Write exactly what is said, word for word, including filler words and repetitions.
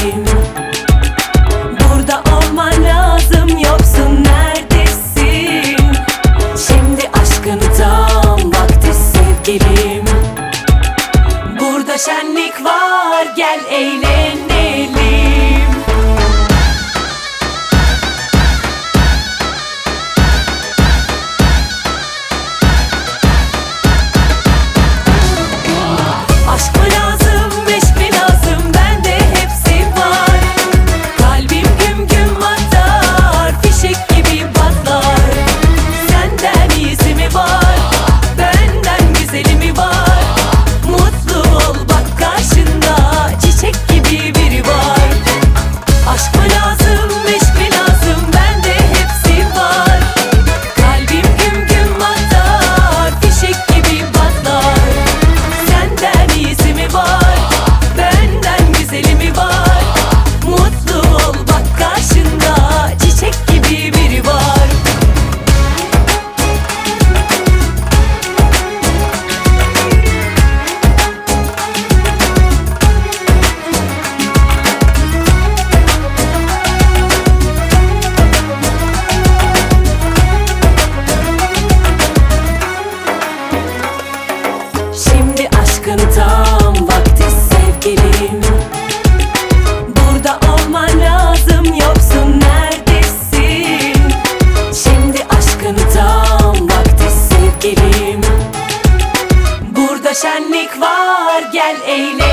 sevgilim. Burada olman lazım, yoksun neredesin? Şimdi aşkın tam vakti sevgilim. Burada şenlik var, gel eğlenelim. Aşk mı lazım, meşk mi lazım, bende hepsi var. Kalbim güm güm atar, fişek gibi patlar. Senden iyisi mi var, benden güzeli mi var? Mutlu ol bak, karşında çiçek gibi biri var. Aşk mı lazım, meşk mi lazım, bende hepsi var. Kalbim güm güm atar, fişek gibi patlar. Senden iyisi mi var, benden güzeli mi var? Mutlu ol bak, karşında çiçek gibi biri var. Şimdi aşkın tam vakti sevgilim. Burada olman lazım, yoksun neredesin? Şimdi aşkın tam vakti sevgilim. Burada şenlik var, gel eğlen.